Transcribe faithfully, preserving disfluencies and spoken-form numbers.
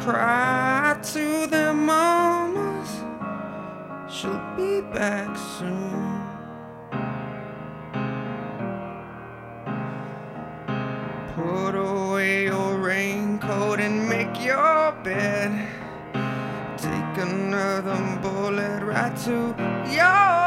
cry to their mamas, she'll be back soon. Put away your raincoat and make your bed. Take another bullet right to your